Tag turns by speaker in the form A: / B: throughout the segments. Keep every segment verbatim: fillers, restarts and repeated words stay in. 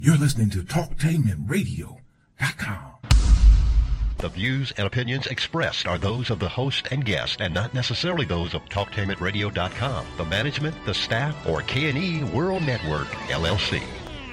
A: You're listening to talktainment radio dot com.
B: The views and opinions expressed are those of the host and guest and not necessarily those of talktainment radio dot com, the management, the staff, or K and E World Network, L L C.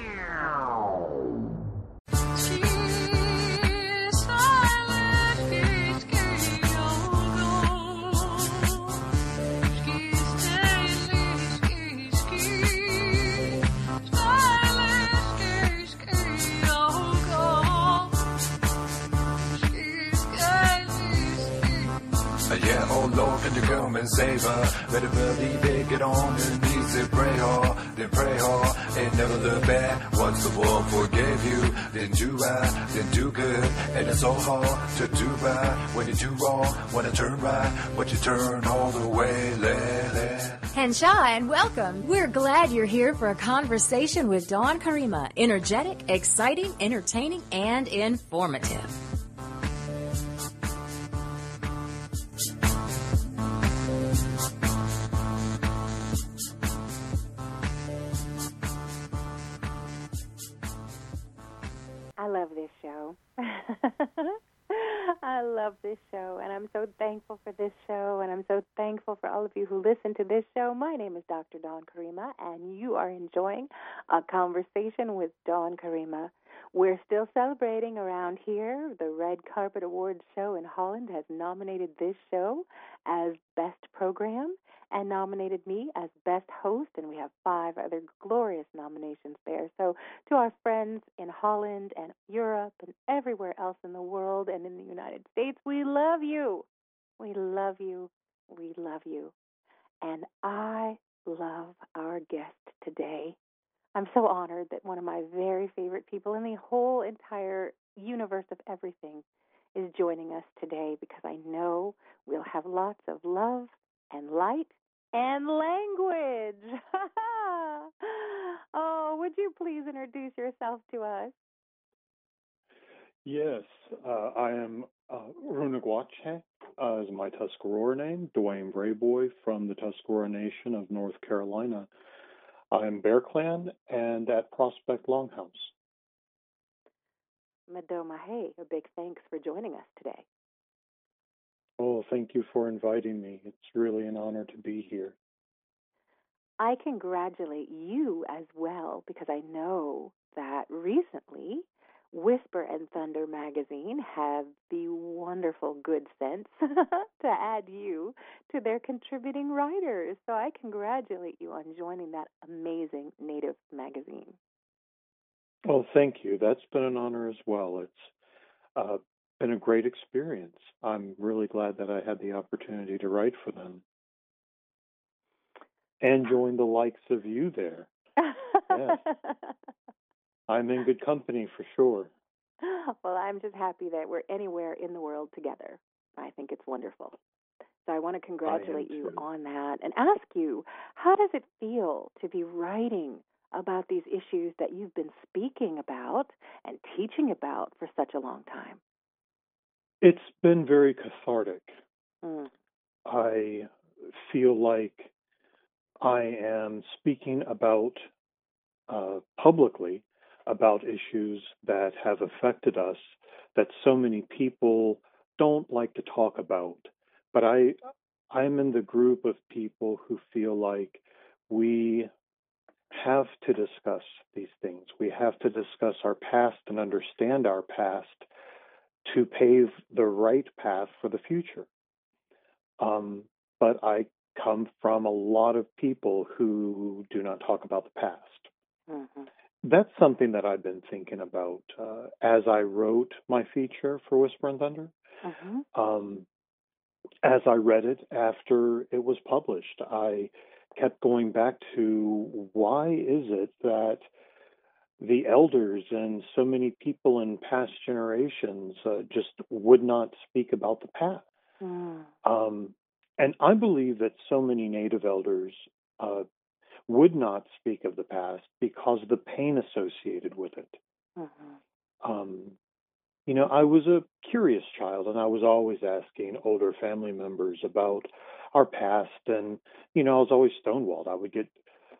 C: Yeah, oh Lord, can you come and save her? Better believe it, get on your knees and pray hard, then pray hard, and never look back. Once the world forgave you, then do right, then do good, and it's so hard to do right. When you do wrong, wanna turn right, but you turn all the way, let, let.
D: Henshaw, and welcome. We're glad you're here for a conversation with Dawn Karima. Energetic, exciting, entertaining, and informative.
E: I love this show. I love this show, and I'm so thankful for this show, and I'm so thankful for all of you who listen to this show. My name is Doctor Dawn Karima, and you are enjoying a conversation with Dawn Karima. We're still celebrating around here. The Red Carpet Awards show in Holland has nominated this show as Best Program and nominated me as Best Host, and we have five other glorious nominations there. So to our friends in Holland and Europe and everywhere else in the world and in the United States, we love you. We love you. We love you. And I love our guest today. I'm so honored that one of my very favorite people in the whole entire universe of everything is joining us today, because I know we'll have lots of love and light and language. Oh, would you please introduce yourself to us?
F: Yes, uh, I am uh, Runagwache, uh, is my Tuscarora name, Dwayne Brayboy from the Tuscarora Nation of North Carolina. I'm Bear Clan and at Prospect Longhouse.
E: Madoma, hey, a big thanks for joining us today.
F: Oh, thank you for inviting me. It's really an honor to be here.
E: I congratulate you as well, because I know that recently Whisper and Thunder magazine have the wonderful good sense to add you to their contributing writers. So I congratulate you on joining that amazing Native magazine.
F: Well, thank you. That's been an honor as well. It's uh, been a great experience. I'm really glad that I had the opportunity to write for them. And join the likes of you there. Yes. I'm in good company for sure.
E: Well, I'm just happy that we're anywhere in the world together. I think it's wonderful. So I want to congratulate you on that and ask you, how does it feel to be writing about these issues that you've been speaking about and teaching about for such a long time?
F: It's been very cathartic.
E: Mm.
F: I feel like I am speaking about uh, publicly about issues that have affected us that so many people don't like to talk about. But I, I'm in the group of people who feel like we have to discuss these things. We have to discuss our past and understand our past to pave the right path for the future. Um, but I come from a lot of people who do not talk about the past.
E: Mm-hmm.
F: That's something that I've been thinking about uh, as I wrote my feature for Whisper and Thunder.
E: Mm-hmm.
F: Um, as I read it after it was published, I kept going back to, why is it that the elders and so many people in past generations uh, just would not speak about the past?
E: Mm.
F: Um, and I believe that so many Native elders uh, would not speak of the past because of the pain associated with it.
E: Mm-hmm.
F: Um, you know, I was a curious child, and I was always asking older family members about our past. And, you know, I was always stonewalled. I would get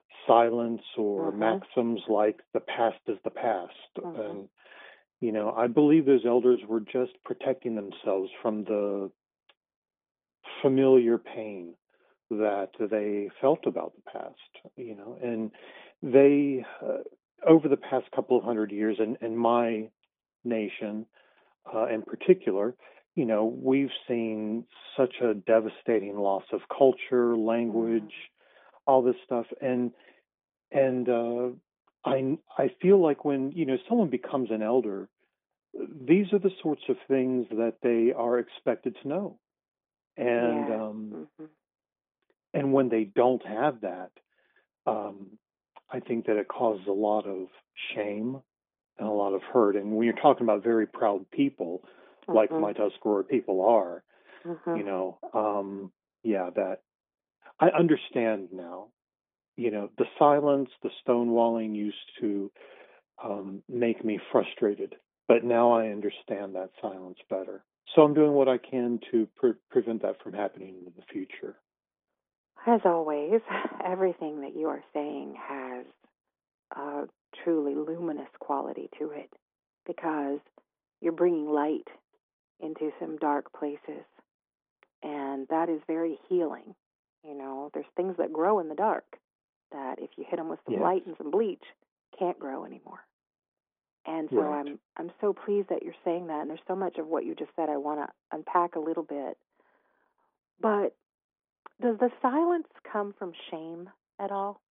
F: silence or
E: Mm-hmm.
F: maxims like the past is the past.
E: Mm-hmm.
F: And, you know, I believe those elders were just protecting themselves from the familiar pain that they felt about the past, you know, and they, uh, over the past couple of hundred years, in, in my nation uh, in particular, you know, we've seen such a devastating loss of culture, language,
E: Mm-hmm.
F: all this stuff, and and uh, I I feel like when you know someone becomes an elder, these are the sorts of things that they are expected to know, and
E: Yeah.
F: um,
E: Mm-hmm.
F: and when they don't have that, um, I think that it causes a lot of shame and a lot of hurt. And when you're talking about very proud people, like
E: Mm-hmm.
F: my Tuscarora people are,
E: Mm-hmm.
F: you know, um, yeah, that I understand now. You know, the silence, the stonewalling used to um, make me frustrated, but now I understand that silence better. So I'm doing what I can to pre- prevent that from happening in the future.
E: As always, everything that you are saying has a truly luminous quality to it because you're bringing light into some dark places, and that is very healing. You know, there's things that grow in the dark that if you hit them with some
F: Yes,
E: light and some bleach, can't grow anymore. And so
F: right.
E: I'm I'm so pleased that you're saying that, and there's so much of what you just said I want to unpack a little bit. But does the silence come from shame at all?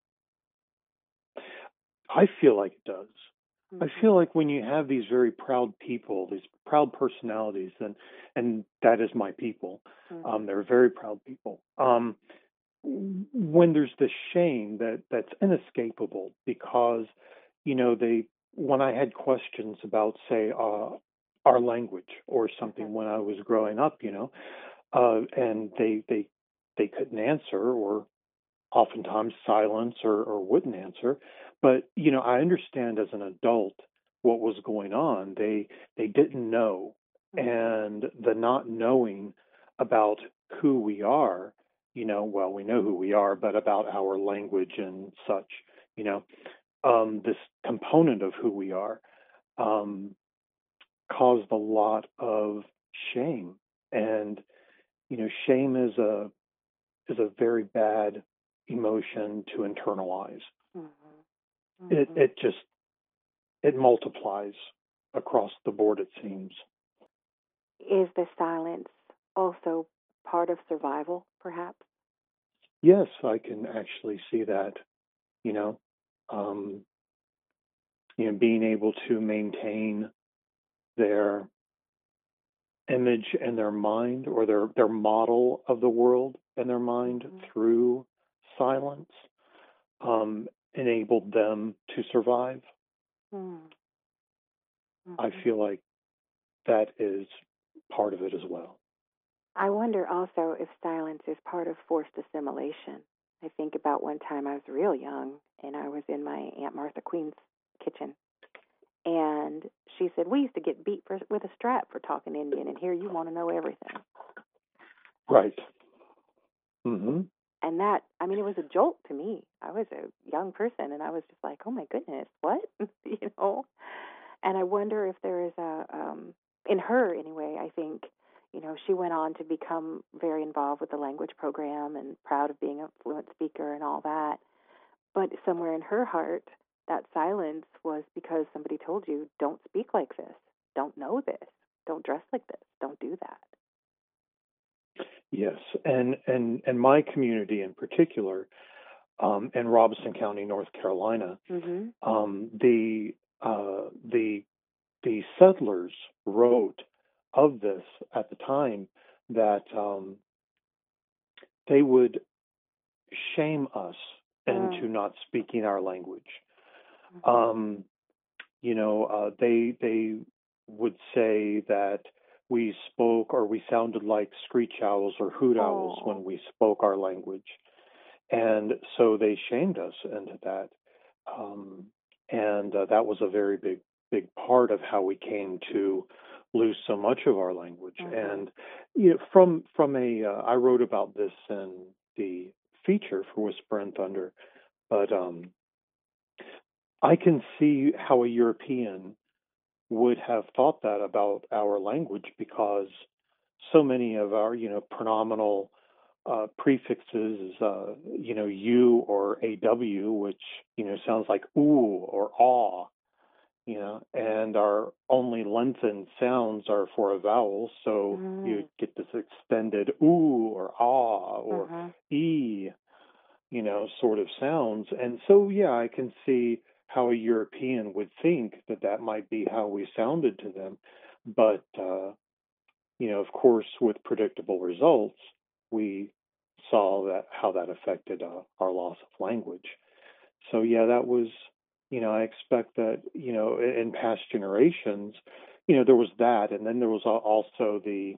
F: I feel like it does. I
E: Mm-hmm.
F: feel like when you have these very proud people, these proud personalities, and and that is my people.
E: Mm-hmm.
F: Um, they're very proud people. Um, when there's this shame that that's inescapable because, you know, they when I had questions about, say, uh, our language or something
E: Mm-hmm.
F: when I was growing up, you know, uh, and they they they couldn't answer or oftentimes silence or, or wouldn't answer. But you know, I understand as an adult what was going on. They they didn't know,
E: Mm-hmm.
F: and the not knowing about who we are. You know, well, we know who we are, but about our language and such. You know, um, this component of who we are um, caused a lot of shame, and you know, shame is a is a very bad emotion to internalize.
E: Mm-hmm.
F: It
E: Mm-hmm.
F: it just it multiplies across the board, it seems.
E: Is the silence also part of survival, perhaps?
F: Yes, I can actually see that. You know, um, you know, being able to maintain their image in their mind or their their model of the world in their mind
E: Mm-hmm.
F: through silence um, enabled them to survive.
E: Mm-hmm.
F: I feel like that is part of it as well.
E: I wonder also if silence is part of forced assimilation. I think about one time I was real young and I was in my Aunt Martha Queen's kitchen. And she said, we used to get beat for, with a strap for talking Indian, and here you want to know everything.
F: Right. Mm-hmm.
E: And that, I mean, it was a jolt to me. I was a young person, and I was just like, oh, my goodness, what? you know? And I wonder if there is a, um, in her anyway, I think, you know, she went on to become very involved with the language program and proud of being a fluent speaker and all that. But somewhere in her heart, that silence was because somebody told you, don't speak like this, don't know this, don't dress like this, don't do that.
F: Yes, and and and my community in particular, um, in Robeson County, North Carolina,
E: Mm-hmm.
F: um, the uh, the the settlers wrote of this at the time that um, they would shame us into
E: Mm-hmm.
F: not speaking our language. Um, you know, uh, they they would say that we spoke or we sounded like screech owls or hoot owls
E: Oh.
F: when we spoke our language, and so they shamed us into that, um, and uh, that was a very big big part of how we came to lose so much of our language.
E: Mm-hmm.
F: And you know, from from a uh, I wrote about this in the feature for Whisper and Thunder. But um, I can see how a European would have thought that about our language, because so many of our, you know, pronominal uh, prefixes, uh, you know, u or aw, which, you know, sounds like ooh or ah, you know, and our only lengthened sounds are for a vowel. So you
E: Mm.
F: get this extended ooh or ah or
E: Mhm.
F: e, you know, sort of sounds. And so, yeah, I can see how a European would think that that might be how we sounded to them. But, uh, you know, of course, with predictable results, we saw that how that affected uh, our loss of language. So, yeah, that was, you know, I expect that, you know, i- in past generations, you know, there was that. And then there was al- also the,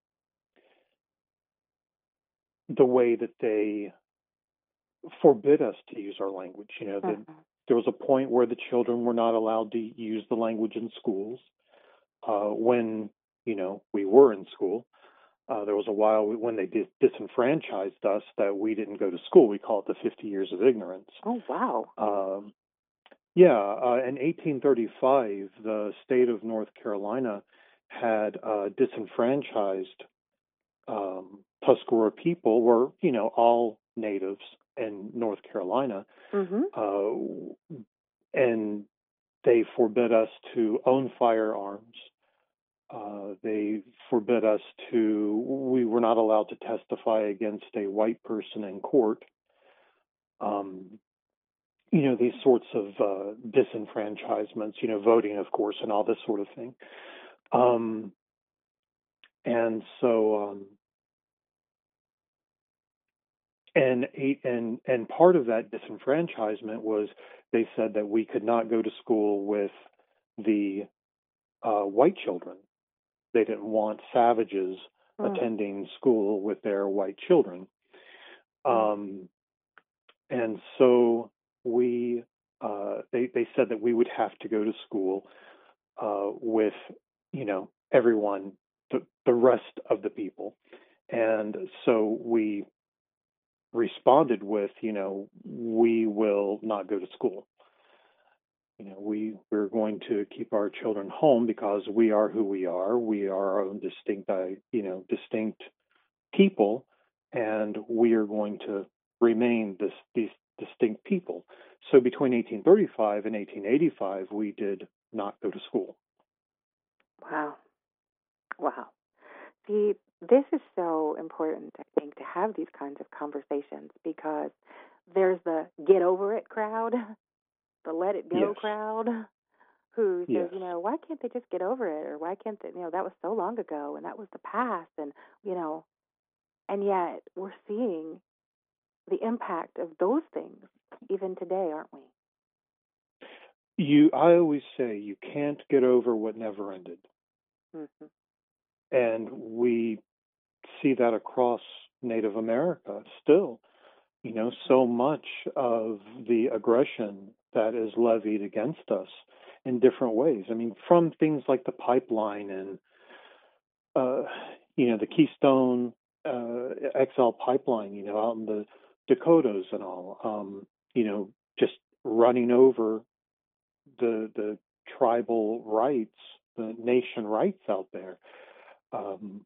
F: the way that they forbid us to use our language. You know, that
E: Mhm.
F: there was a point where the children were not allowed to use the language in schools. Uh, when, you know, we were in school, uh, there was a while when they dis- disenfranchised us that we didn't go to school. We call it the fifty years of ignorance.
E: Oh, wow.
F: Um, yeah, uh, in eighteen thirty-five, the state of North Carolina had uh, disenfranchised um, Tuscarora people, were, you know, all natives in North Carolina,
E: Mhm.
F: uh, and they forbid us to own firearms. Uh, they forbid us to, we were not allowed to testify against a white person in court. Um, you know, these sorts of uh, disenfranchisements, you know, voting, of course, and all this sort of thing. Um, and so, um, and eight, and and part of that disenfranchisement was they said that we could not go to school with the uh, white children. They didn't want savages
E: Mm.
F: attending school with their white children.
E: Mm.
F: Um, and so we, uh, they, they said that we would have to go to school uh, with, you know, everyone, the, the rest of the people. And so we responded with, you know, we will not go to school. You know, we we're going to keep our children home because we are who we are. We are our own distinct, uh, you know, distinct people, and we are going to remain this these distinct people. So between eighteen thirty-five and eighteen eighty-five, we did not go to school.
E: Wow. Wow. See, this is so important, I think, to have these kinds of conversations, because there's the get over it crowd, the let it go
F: Yes,
E: crowd, who says,
F: yes.
E: you know, why can't they just get over it? Or why can't they, you know, that was so long ago and that was the past. And, you know, and yet we're seeing the impact of those things even today, aren't we?
F: You, I always say you can't get over what never ended,
E: Mm-hmm.
F: and we see that across Native America still. You know, so much of the aggression that is levied against us in different ways. I mean, from things like the pipeline and, uh, you know, the Keystone uh, X L pipeline, you know, out in the Dakotas and all, um, you know, just running over the the tribal rights, the nation rights out there, um,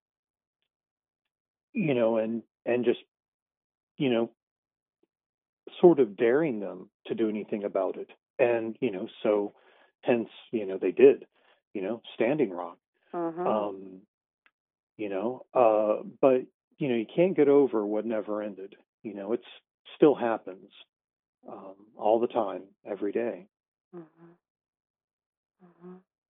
F: you know, and and just, you know, sort of daring them to do anything about it. And, you know, so hence, you know, they did, you know, Standing Rock.
E: Mm-hmm.
F: Um, you know, uh, but, you know, you can't get over what never ended. You know, it's still happens um, all the time, every day.
E: Mm-hmm. Mm-hmm.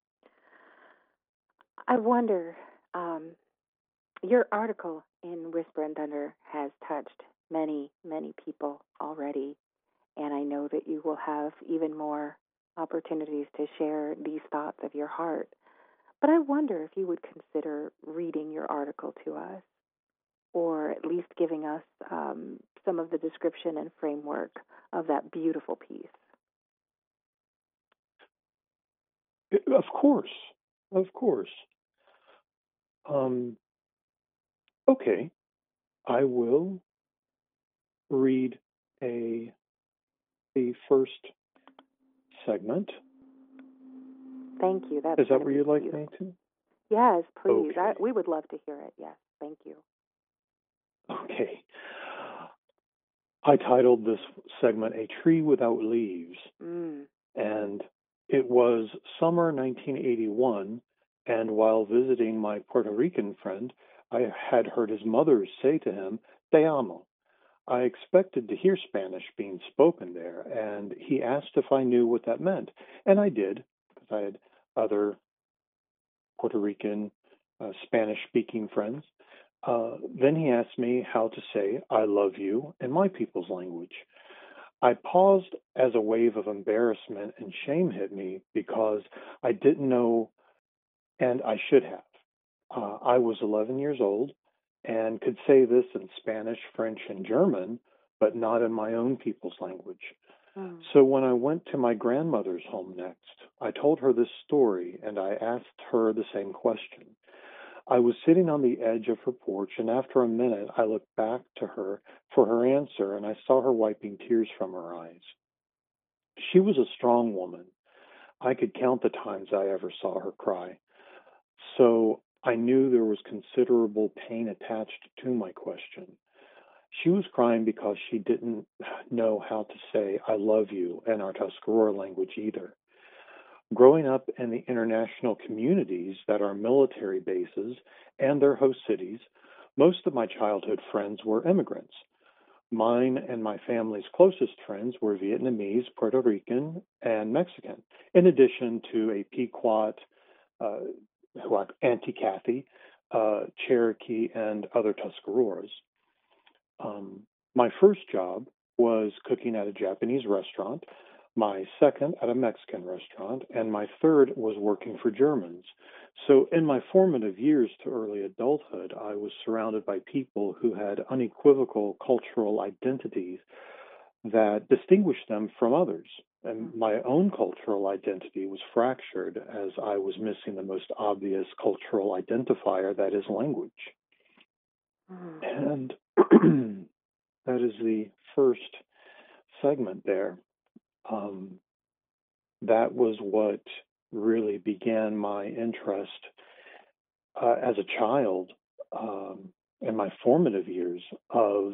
E: I wonder, um, your article in Whisper and Thunder has touched many, many people already, and I know that you will have even more opportunities to share these thoughts of your heart. But I wonder if you would consider reading your article to us, or at least giving us um, some of the description and framework of that beautiful piece.
F: Of course, of course. Um, okay, I will read a the first segment.
E: Thank you. That's
F: Is that
E: gonna
F: where
E: be
F: you'd like
E: beautiful.
F: me to?
E: Yes, please.
F: Okay.
E: I, we would love to hear it. Yes, thank you.
F: Okay. I titled this segment A Tree Without Leaves.
E: Mm.
F: And it was summer nineteen eighty-one, and while visiting my Puerto Rican friend, I had heard his mother say to him, "Te amo." I expected to hear Spanish being spoken there, and he asked if I knew what that meant. And I did, because I had other Puerto Rican uh, Spanish-speaking friends. Uh, then he asked me how to say "I love you" in my people's language. I paused as a wave of embarrassment and shame hit me because I didn't know, and I should have. Uh, I was eleven years old and could say this in Spanish, French, and German, but not in my own people's language.
E: Mm.
F: So when I went to my grandmother's home next, I told her this story and I asked her the same question. I was sitting on the edge of her porch, and after a minute, I looked back to her for her answer, and I saw her wiping tears from her eyes. She was a strong woman. I could count the times I ever saw her cry. So I knew there was considerable pain attached to my question. She was crying because she didn't know how to say "I love you" in our Tuscarora language either. Growing up in the international communities that are military bases and their host cities, most of my childhood friends were immigrants. Mine and my family's closest friends were Vietnamese, Puerto Rican, and Mexican, in addition to a Pequot, uh, Auntie Kathy, uh, Cherokee, and other Tuscaroras. Um, my first job was cooking at a Japanese restaurant, my second at a Mexican restaurant, and my third was working for Germans. So in my formative years to early adulthood, I was surrounded by people who had unequivocal cultural identities that distinguished them from others. And my own cultural identity was fractured as I was missing the most obvious cultural identifier, that is language. And that is the first segment there. Um, that was what really began my interest uh, as a child um, in my formative years of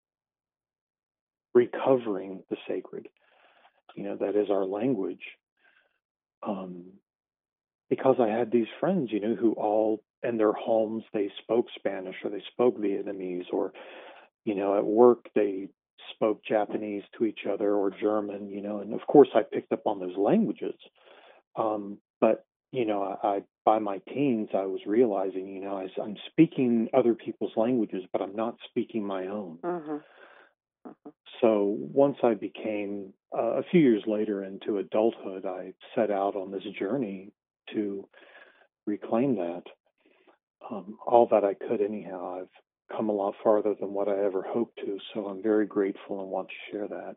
F: recovering the sacred, you know, that is our language. Um, because I had these friends, you know, who all in their homes, they spoke Spanish or they spoke Vietnamese, or, you know, at work, they spoke Japanese to each other or German, you know, and of course I picked up on those languages. Um, but, you know, I, I, by my teens, I was realizing, you know, I, I'm speaking other people's languages, but I'm not speaking my own.
E: Mm-hmm. Mm-hmm.
F: So once I became, uh, a few years later into adulthood, I set out on this journey to reclaim that. Um, all that I could anyhow. I've come a lot farther than what I ever hoped to, so I'm very grateful and want to share that.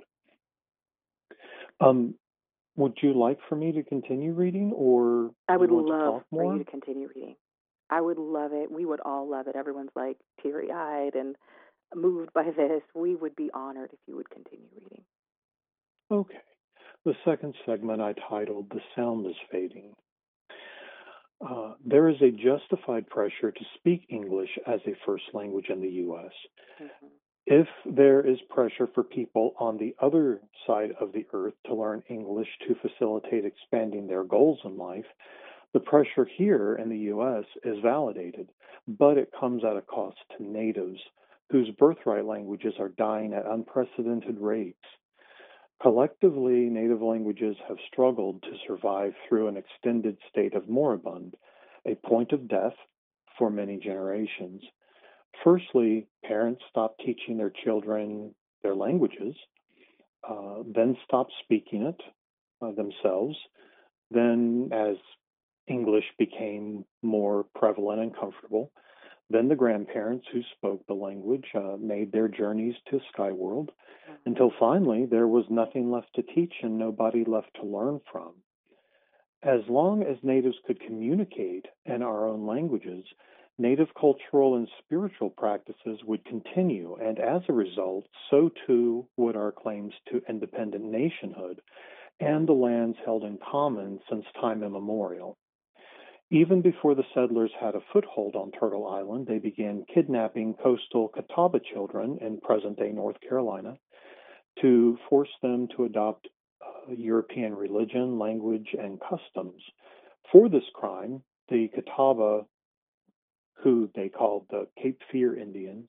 F: Um, would you like for me to continue reading, or
E: I would
F: you want to
E: love
F: talk
E: for
F: more?
E: you to continue reading. I would love it. We would all love it. Everyone's like teary-eyed and moved by this. We would be honored if you would continue reading.
F: Okay. The second segment I titled "The Sound is Fading." Uh, there is a justified pressure to speak English as a first language in the U S. Mm-hmm. If there is pressure for people on the other side of the earth to learn English to facilitate expanding their goals in life, the pressure here in the U S is validated, but it comes at a cost to natives whose birthright languages are dying at unprecedented rates. Collectively, native languages have struggled to survive through an extended state of moribund, a point of death for many generations. Firstly, parents stopped teaching their children their languages, uh, then stopped speaking it uh, themselves. Then, as English became more prevalent and comfortable, then the grandparents who spoke the language uh, made their journeys to Skyworld, until finally there was nothing left to teach and nobody left to learn from. As long as natives could communicate in our own languages, Native cultural and spiritual practices would continue, and as a result, so too would our claims to independent nationhood and the lands held in common since time immemorial. Even before the settlers had a foothold on Turtle Island, they began kidnapping coastal Catawba children in present-day North Carolina to force them to adopt uh, European religion, language, and customs. For this crime, the Catawba, who they called the Cape Fear Indians,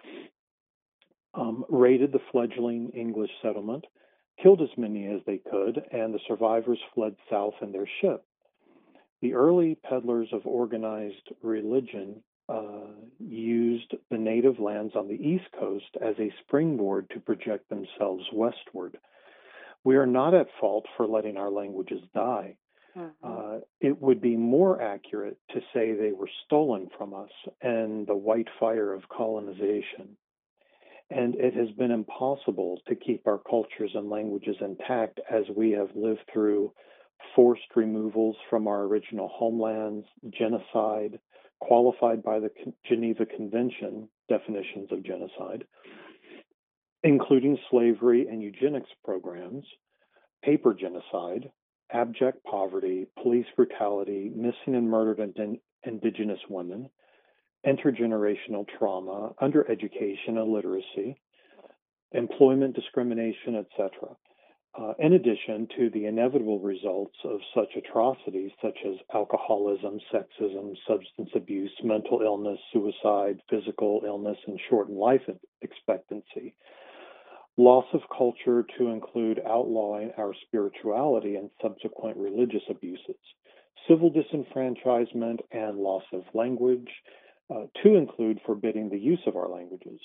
F: um, raided the fledgling English settlement, killed as many as they could, and the survivors fled south in their ship. The early peddlers of organized religion uh, used the native lands on the East Coast as a springboard to project themselves westward. We are not at fault for letting our languages die. Mm-hmm. Uh, it would be more accurate to say they were stolen from us and the white fire of colonization. And it has been impossible to keep our cultures and languages intact as we have lived through forced removals from our original homelands, genocide, qualified by the Geneva Convention definitions of genocide, including slavery and eugenics programs, paper genocide, abject poverty, police brutality, missing and murdered ind- indigenous women, intergenerational trauma, undereducation, illiteracy, employment discrimination, et cetera. Uh, in addition to the inevitable results of such atrocities such as alcoholism, sexism, substance abuse, mental illness, suicide, physical illness, and shortened life expectancy, loss of culture to include outlawing our spirituality and subsequent religious abuses, civil disenfranchisement and loss of language, uh, to include forbidding the use of our languages.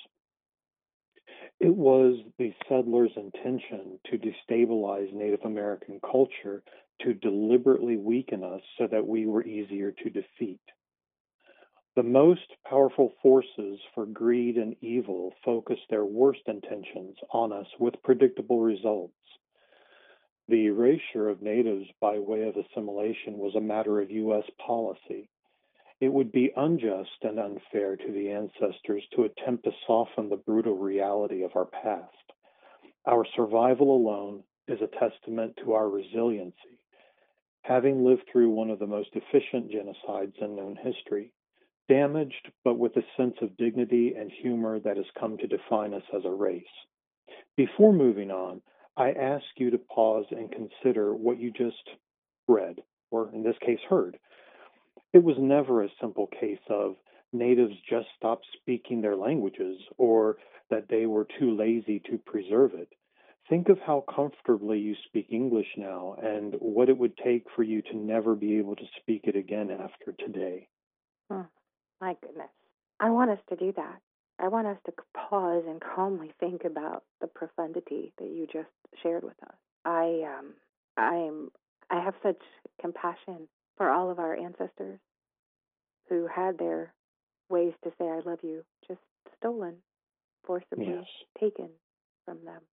F: It was the settlers' intention to destabilize Native American culture, to deliberately weaken us so that we were easier to defeat. The most powerful forces for greed and evil focused their worst intentions on us with predictable results. The erasure of natives by way of assimilation was a matter of U S policy. It would be unjust and unfair to the ancestors to attempt to soften the brutal reality of our past. Our survival alone is a testament to our resiliency. Having lived through one of the most efficient genocides in known history, damaged but with a sense of dignity and humor that has come to define us as a race. Before moving on, I ask you to pause and consider what you just read, or in this case, heard. It was never a simple case of natives just stopped speaking their languages or that they were too lazy to preserve it. Think of how comfortably you speak English now and what it would take for you to never be able to speak it again after today.
E: Oh, my goodness. I want us to do that. I want us to pause and calmly think about the profundity that you just shared with us. I um I am I have such compassion for all of our ancestors who had their ways to say I love you just stolen, forcibly yes. taken from them.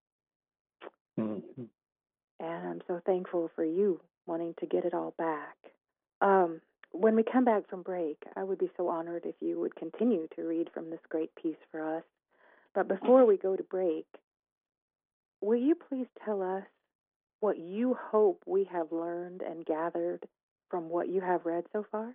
E: Mm-hmm. And I'm so thankful for you wanting to get it all back. Um, when we come back from break, I would be so honored if you would continue to read from this great piece for us. But before we go to break, will you please tell us what you hope we have learned and gathered from what you have read so far?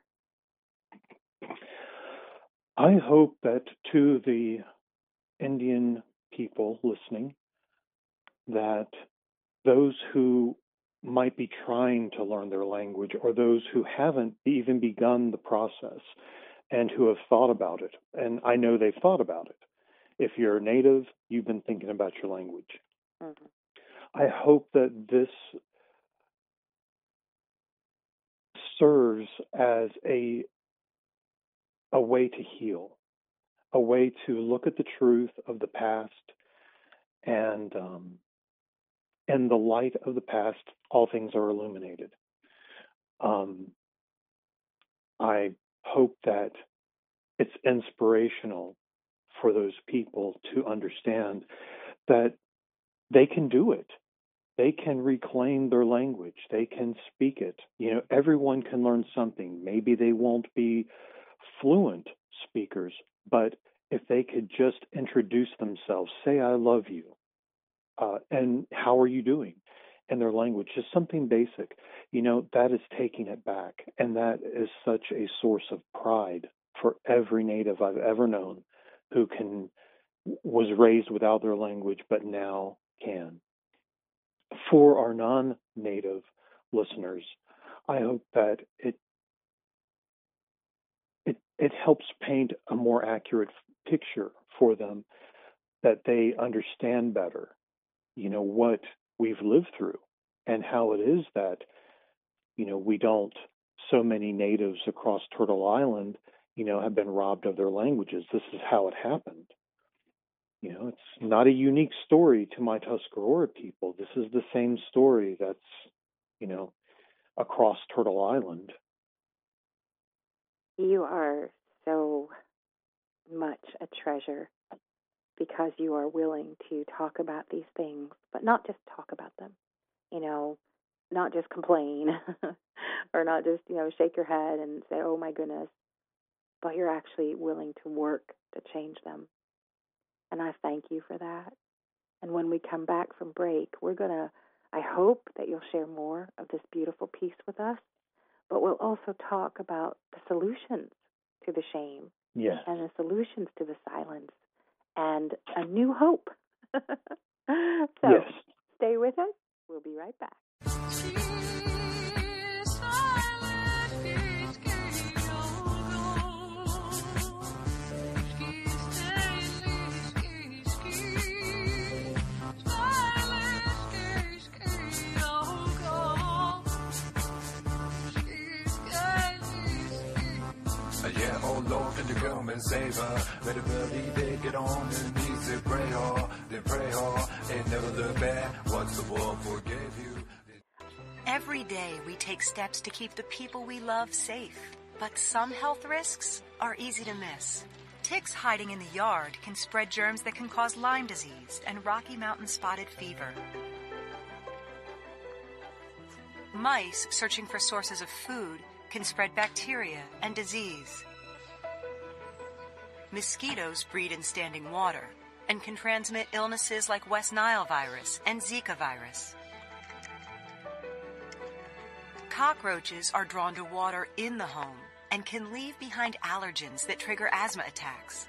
F: I hope that to the Indian people listening, that those who might be trying to learn their language or those who haven't even begun the process and who have thought about it, and I know they've thought about it. If you're a native, you've been thinking about your language. Mm-hmm. I hope that this serves as a a way to heal, a way to look at the truth of the past, and um, in the light of the past, all things are illuminated. Um, I hope that it's inspirational for those people to understand that they can do it. They can reclaim their language. They can speak it. You know, everyone can learn something. Maybe they won't be fluent speakers, but if they could just introduce themselves, say, I love you, uh, and how are you doing in their language, just something basic, you know, that is taking it back. And that is such a source of pride for every Native I've ever known who can was raised without their language, but now can. For our non-Native listeners, I hope that it it it helps paint a more accurate picture for them, that they understand better, you know, what we've lived through and how it is that, you know, we don't, so many natives across Turtle Island, you know, have been robbed of their languages. This is how it happened. You know, it's not a unique story to my Tuscarora people. This is the same story that's, you know, across Turtle Island.
E: You are so much a treasure because you are willing to talk about these things, but not just talk about them, you know, not just complain or not just, you know, shake your head and say, oh my goodness, but you're actually willing to work to change them. And I thank you for that. And when we come back from break, we're going to, I hope that you'll share more of this beautiful piece with us, but we'll also talk about the solutions to the shame,
F: yes,
E: and the solutions to the silence, and a new hope. So
F: yes.
E: Stay with us. We'll be right back.
C: Yeah, oh Lord, can you come and save her? Better believe it, get on your knees and pray hard, then pray hard, and never look back. Once the world forgave you.
G: Every day we take steps to keep the people we love safe, but some health risks are easy to miss. Ticks hiding in the yard can spread germs that can cause Lyme disease and Rocky Mountain spotted fever. Mice searching for sources of food can spread bacteria and disease. Mosquitoes breed in standing water and can transmit illnesses like West Nile virus and Zika virus. Cockroaches are drawn to water in the home and can leave behind allergens that trigger asthma attacks.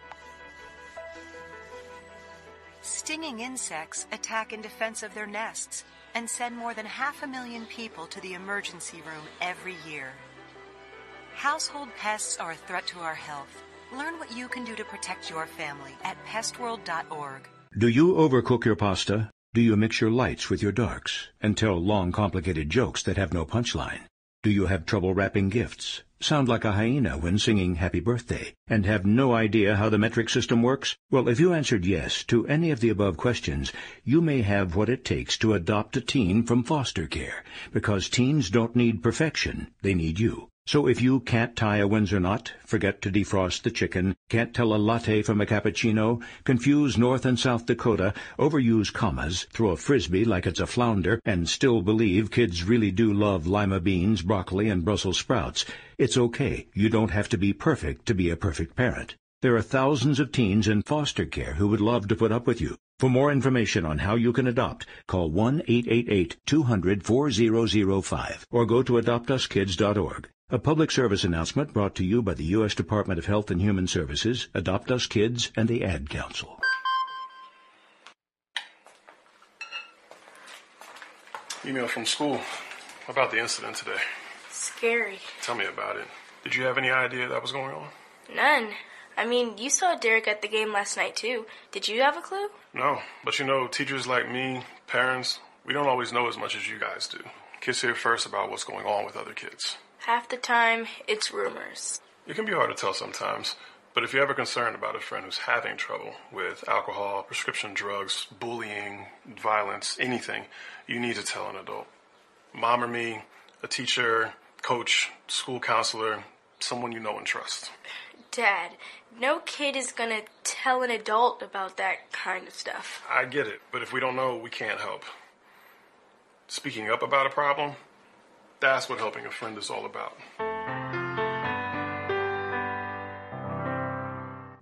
G: Stinging insects attack in defense of their nests and send more than half a million people to the emergency room every year. Household pests are a threat to our health. Learn what you can do to protect your family at pest world dot org.
A: Do you overcook your pasta? Do you mix your lights with your darks and tell long, complicated jokes that have no punchline? Do you have trouble wrapping gifts? Sound like a hyena when singing Happy Birthday and have no idea how the metric system works? Well, if you answered yes to any of the above questions, you may have what it takes to adopt a teen from foster care, because teens don't need perfection, they need you. So if you can't tie a Windsor knot, forget to defrost the chicken, can't tell a latte from a cappuccino, confuse North and South Dakota, overuse commas, throw a frisbee like it's a flounder, and still believe kids really do love lima beans, broccoli, and Brussels sprouts, it's okay. You don't have to be perfect to be a perfect parent. There are thousands of teens in foster care who would love to put up with you. For more information on how you can adopt, call one eight eight eight, two hundred, four zero zero five or go to adopt us kids dot org. A public service announcement brought to you by the U S Department of Health and Human Services, Adopt Us Kids, and the Ad Council.
H: Email from school about the incident today.
I: Scary.
H: Tell me about it. Did you have any idea that was going on?
I: None. I mean, you saw Derek at the game last night, too. Did you have a clue?
H: No, but you know, teachers like me, parents, we don't always know as much as you guys do. Kids hear first about what's going on with other kids.
I: Half the time, it's rumors.
H: It can be hard to tell sometimes, but if you're ever concerned about a friend who's having trouble with alcohol, prescription drugs, bullying, violence, anything, you need to tell an adult. Mom or me, a teacher, coach, school counselor, someone you know and trust.
I: Dad, no kid is gonna tell an adult about that kind of stuff.
H: I get it, but if we don't know, we can't help. Speaking up about a problem, that's what helping a friend is all about.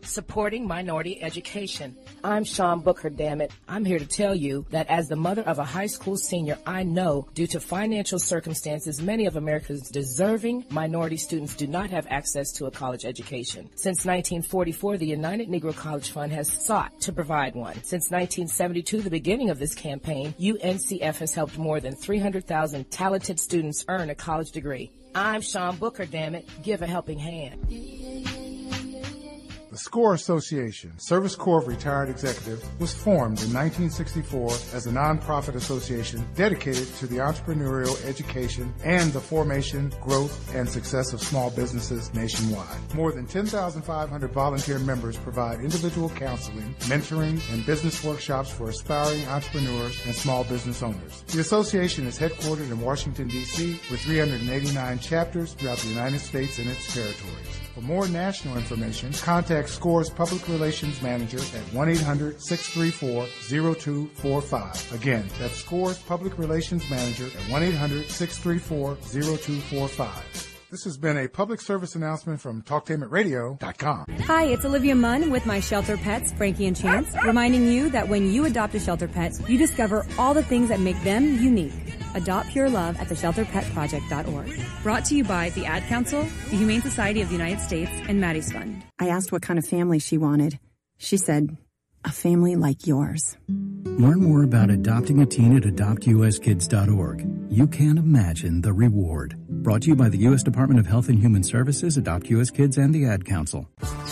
J: supporting minority education. I'm Sean Booker, damn it. I'm here to tell you that as the mother of a high school senior, I know due to financial circumstances, many of America's deserving minority students do not have access to a college education. Since nineteen forty-four, the United Negro College Fund has sought to provide one. Since nineteen seventy-two, the beginning of this campaign, U N C F has helped more than three hundred thousand talented students earn a college degree. I'm Sean Booker, damn it. Give a helping hand.
K: The SCORE Association, Service Corps of Retired Executives, was formed in nineteen sixty-four as a nonprofit association dedicated to the entrepreneurial education and the formation, growth, and success of small businesses nationwide. More than ten thousand five hundred volunteer members provide individual counseling, mentoring, and business workshops for aspiring entrepreneurs and small business owners. The association is headquartered in Washington, D C, with three hundred eighty-nine chapters throughout the United States and its territories. For more national information, contact SCORE's Public Relations Manager at one eight hundred, six three four, zero two four five. Again, that's SCORE's Public Relations Manager at one eight hundred, six three four, zero two four five. This has been a public service announcement from talktainment radio dot com.
L: Hi, it's Olivia Munn with my shelter pets, Frankie and Chance, reminding you that when you adopt a shelter pet, you discover all the things that make them unique. Adopt Pure Love at the shelter pet project dot org. Brought to you by the Ad Council, the Humane Society of the United States, and Maddie's Fund.
M: I asked what kind of family she wanted. She said, a family like yours.
N: Learn more about adopting a teen at adopt u s kids dot org. You can't imagine the reward. Brought to you by the U S Department of Health and Human Services, Adopt U S Kids, and the Ad Council.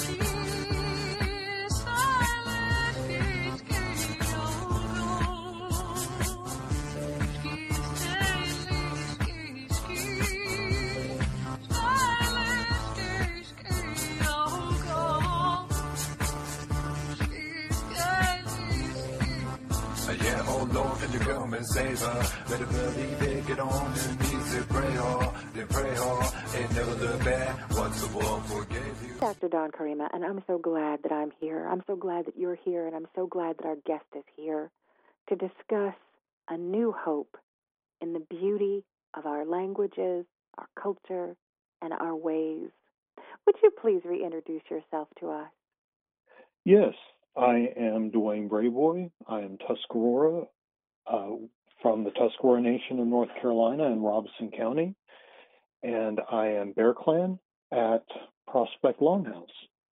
C: Yeah, oh Lord, can you come and save her? Better believe it, get on your knees and pray hard, then pray hard, and never look back. Once the world forgave you.
E: Doctor Dawn Karima, and I'm so glad that I'm here. I'm so glad that you're here, and I'm so glad that our guest is here to discuss a new hope in the beauty of our languages, our culture, and our ways. Would you please reintroduce yourself to us?
F: Yes, I am Dwayne Brayboy. I am Tuscarora, uh, from the Tuscarora Nation of North Carolina in Robeson County, and I am Bear Clan at Prospect Longhouse.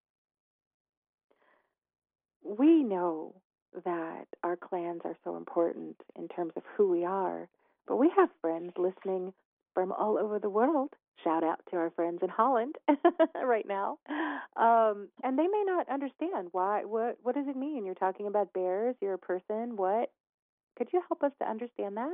E: We know that our clans are so important in terms of who we are, but we have friends listening from all over the world. Shout out to our friends in Holland right now. Um, and they may not understand why, what, what does it mean? You're talking about bears, you're a person, what? Could you help us to understand that?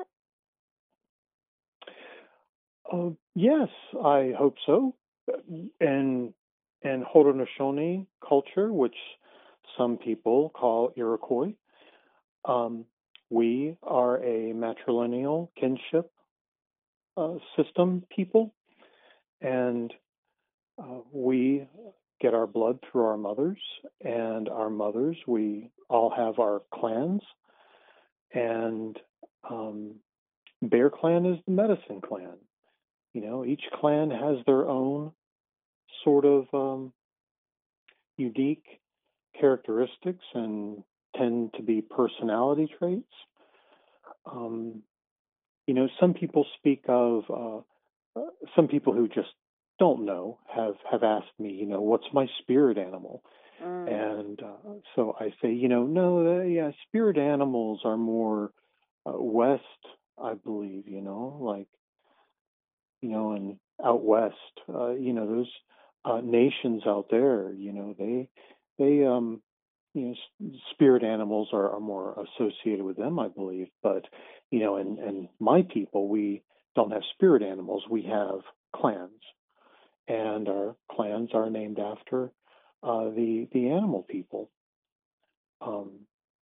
F: Uh, yes, I hope so. And, and Haudenosaunee culture, which some people call Iroquois, um, we are a matrilineal kinship uh, system people. And uh, we get our blood through our mothers, and our mothers, we all have our clans. And um, Bear Clan is the medicine clan. You know, each clan has their own sort of um, unique characteristics and tend to be personality traits. Um, you know, some people speak of uh, Uh, some people who just don't know have, have asked me, you know, what's my spirit animal? Mm. And uh, so I say, you know, no, uh, yeah, spirit animals are more uh, west, I believe, you know, like, you know, and out west, uh, you know, those uh, nations out there, you know, they, they, um, you know, spirit animals are, are more associated with them, I believe. But, you know, and, and my people, we don't have spirit animals, we have clans. And our clans are named after uh, the the animal people. Um,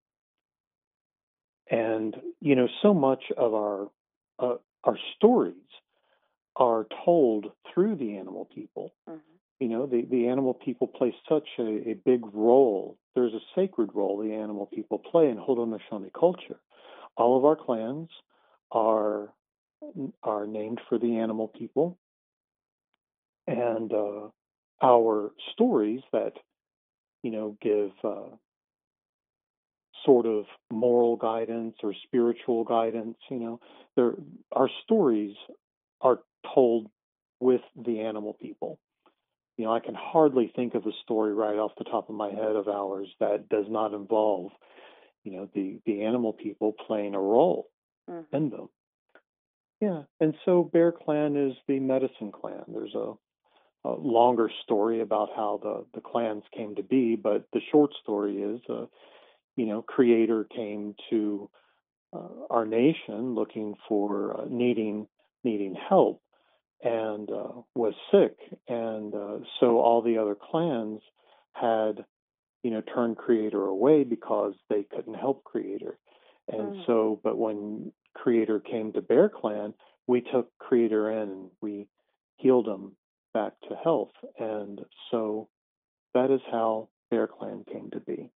F: and, you know, so much of our uh, our stories are told through the animal people. Mm-hmm. You know, the, the animal people play such a, a big role. There's a sacred role the animal people play in Haudenosaunee culture. All of our clans are are named for the animal people, and uh, our stories that you know, give uh, sort of moral guidance or spiritual guidance. You know, there, our stories are told with the animal people. You know, I can hardly think of a story right off the top of my head of ours that does not involve, you know, the, the animal people playing a role mm-hmm. in them. Yeah, and so Bear Clan is the medicine clan. There's a, a longer story about how the, the clans came to be, but the short story is, uh, you know, Creator came to uh, our nation looking for uh, needing needing help, and uh, was sick, and uh, so all the other clans had, you know, turned Creator away because they couldn't help Creator. And mm. so, but when Creator came to Bear Clan, we took Creator in and we healed him back to health. And so that is how Bear Clan came to be.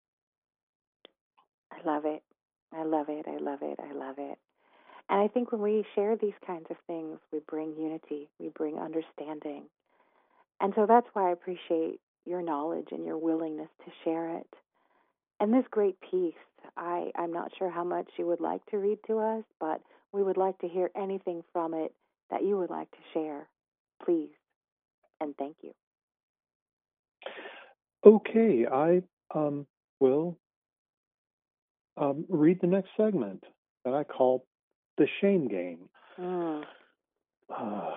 E: I love it. I love it. I love it. I love it. And I think when we share these kinds of things, we bring unity, we bring understanding. And so that's why I appreciate your knowledge and your willingness to share it. And this great piece, I, I'm not sure how much you would like to read to us, but we would like to hear anything from it that you would like to share. Please. And thank you.
F: Okay, I um, will um, read the next segment that I call The Shame Game. Mm. Uh,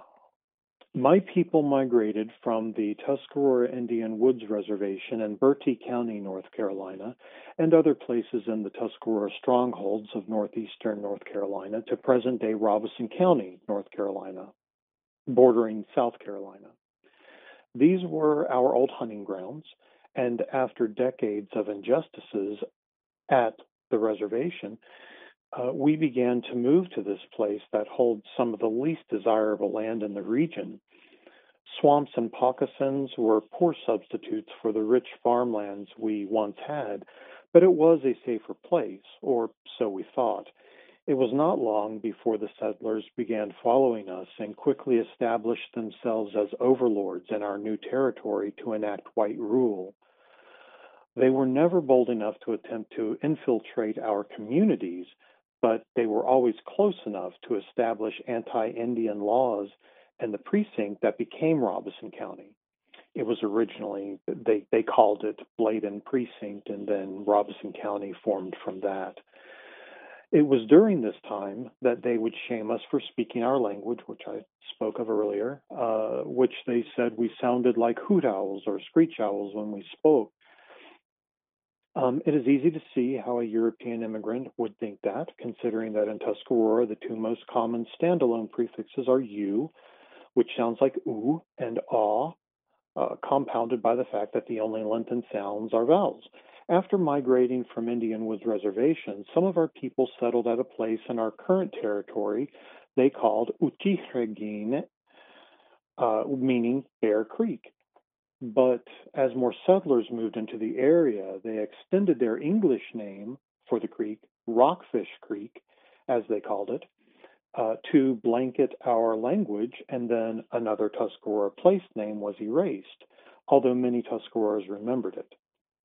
F: my people migrated from the Tuscarora Indian Woods Reservation in Bertie County, North Carolina, and other places in the Tuscarora strongholds of northeastern North Carolina to present-day Robeson County, North Carolina, bordering South Carolina. These were our old hunting grounds, and after decades of injustices at the reservation, uh, we began to move to this place that holds some of the least desirable land in the region. Swamps and moccasins were poor substitutes for the rich farmlands we once had, but it was a safer place, or so we thought. It was not long before the settlers began following us and quickly established themselves as overlords in our new territory to enact white rule. They were never bold enough to attempt to infiltrate our communities, but they were always close enough to establish anti-Indian laws in the precinct that became Robeson County. It was originally, they, they called it Bladen Precinct, and then Robeson County formed from that. It was during this time that they would shame us for speaking our language, which I spoke of earlier, uh, which they said we sounded like hoot owls or screech owls when we spoke. Um, it is easy to see how a European immigrant would think that, considering that in Tuscarora, the two most common standalone prefixes are U, which sounds like oo, and ah, uh, compounded by the fact that the only Lenten sounds are vowels. After migrating from Indian Woods Reservation, some of our people settled at a place in our current territory they called Utichregin, uh, meaning Bear Creek. But as more settlers moved into the area, they extended their English name for the creek, Rockfish Creek, as they called it, uh, to blanket our language, and then another Tuscarora place name was erased, although many Tuscaroras remembered it.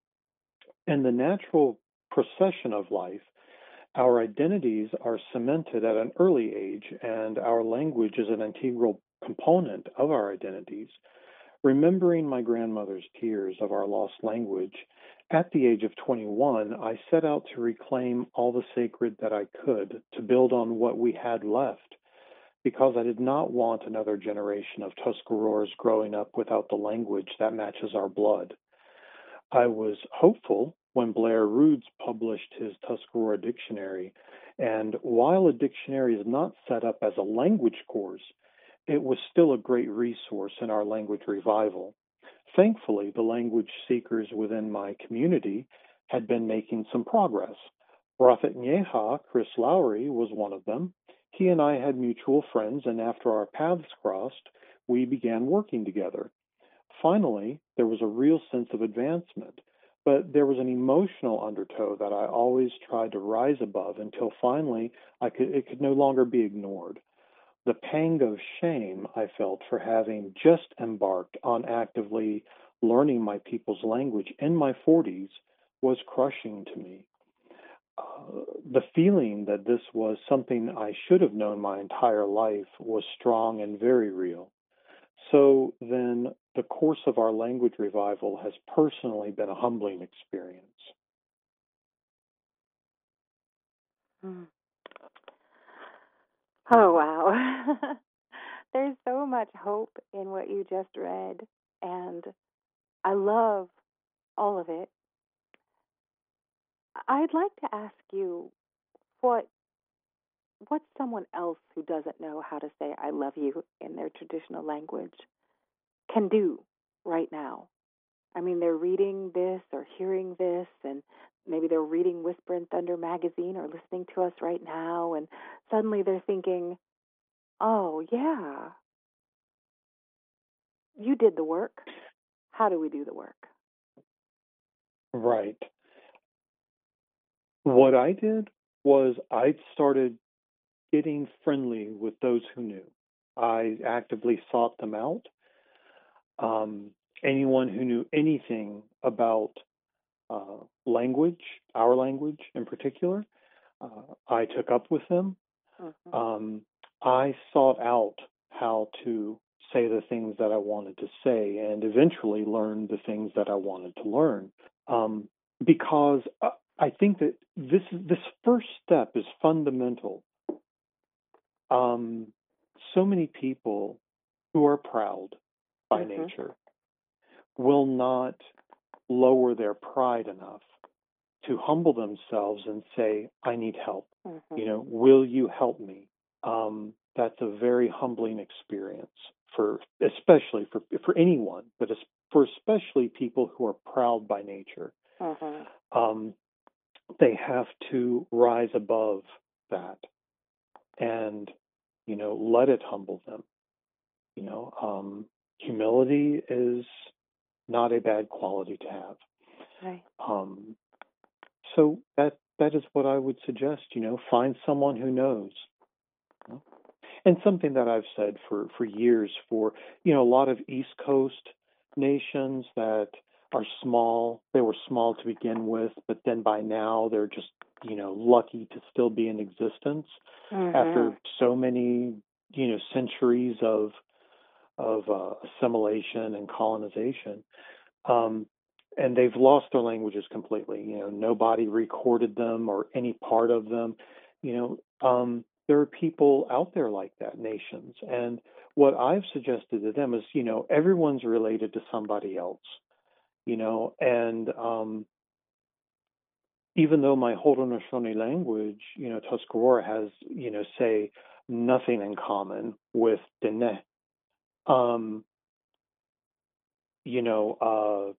F: In the natural procession of life, our identities are cemented at an early age, and our language is an integral component of our identities. Remembering my grandmother's tears of our lost language, at the age of twenty-one, I set out to reclaim all the sacred that I could, to build on what we had left, because I did not want another generation of Tuscaroras growing up without the language that matches our blood. I was hopeful when Blair Roods published his Tuscarora Dictionary, and while a dictionary is not set up as a language course, it was still a great resource in our language revival. Thankfully, the language seekers within my community had been making some progress. Prophet Nyeha, Chris Lowry, was one of them. He and I had mutual friends, and after our paths crossed, we began working together. Finally, there was a real sense of advancement, but there was an emotional undertow that I always tried to rise above until finally I could, it could no longer be ignored. The pang of shame I felt for having just embarked on actively learning my people's language in my forties was crushing to me. Uh, the feeling that this was something I should have known my entire life was strong and very real. So then the course of our language revival has personally been a humbling experience.
E: Mm. Oh, wow. There's so much hope in what you just read, and I love all of it. I'd like to ask you what what someone else who doesn't know how to say I love you in their traditional language can do right now. I mean, they're reading this or hearing this, and maybe they're reading Whisper and Thunder magazine or listening to us right now, and suddenly they're thinking, oh, yeah, you did the work. How do we do the work?
F: Right. What I did was I started getting friendly with those who knew. I actively sought them out. Um, anyone who knew anything about uh, language, our language in particular, uh, I took up with them. Mm-hmm. Um, I sought out how to say the things that I wanted to say and eventually learn the things that I wanted to learn. Um, because I think that this this first step is fundamental. Um, so many people who are proud by mm-hmm. nature will not lower their pride enough to humble themselves and say, I need help. Mm-hmm. You know, will you help me? Um, that's a very humbling experience for, especially for, for anyone, but for especially people who are proud by nature. Mm-hmm. Um, they have to rise above that and, you know, let it humble them. You know, um, humility is not a bad quality to have.
E: Right.
F: Um, so that that is what I would suggest. You know, find someone who knows. You know? And something that I've said for, for years for, you know, a lot of East Coast nations that are small. They were small to begin with, but then by now they're just, you know, lucky to still be in existence mm-hmm. after so many, you know, centuries of of uh, assimilation and colonization. Um, and they've lost their languages completely. You know, nobody recorded them or any part of them. You know, um, there are people out there like that, nations. And what I've suggested to them is, you know, everyone's related to somebody else. You know, and um, even though my Haudenosaunee language, you know, Tuscarora has, you know, say nothing in common with Dene, um, you know, uh,